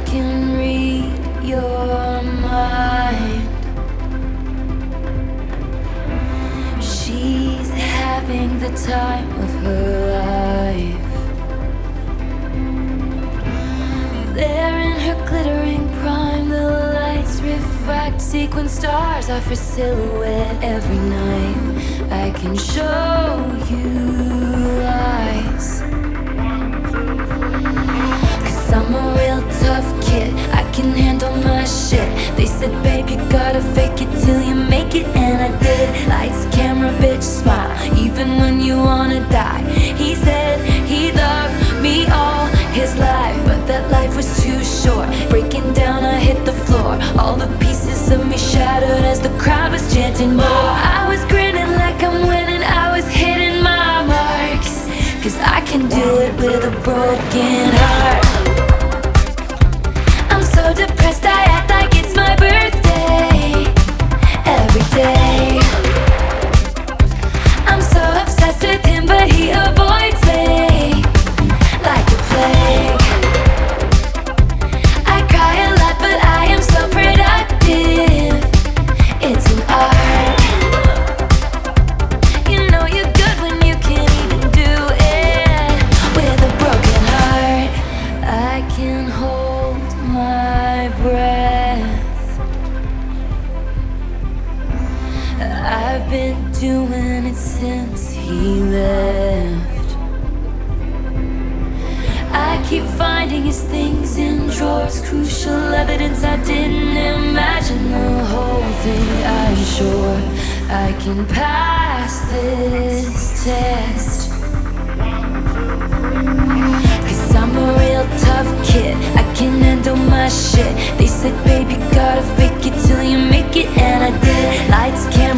can read your mind. She's having the time of her life. There in her glittering prime, the lights refract sequin stars off her silhouette every night. I can show you lies, 'cause I'm a real tough kid, I can handle my shit. They said, babe, you gotta fake it till you make it, and I did. Lights, camera, bitch, smile, even when you wanna die. He said he loved me all his life, but that life was too short. Breaking down, I hit the floor, all the pieces of me shattered as the crowd was chanting more. I was grinning like I'm winning, I was hitting my marks, 'cause I can do it with a broken heart. I'm so depressed, I act like it's my birthday every day. I'm so obsessed with him, but he avoids me like a plague. I cry a lot, but I am so productive. It's an art. You know you're good when you can't even do it with a broken heart. I can hold my breath. I've been doing it since he left. I keep finding his things in drawers, crucial evidence I didn't imagine the whole thing. I'm sure I can pass this test, 'cause I'm a real tough kid, I can handle my shit. They said, baby, gotta fake it till you make it, and I did. Lights, camera,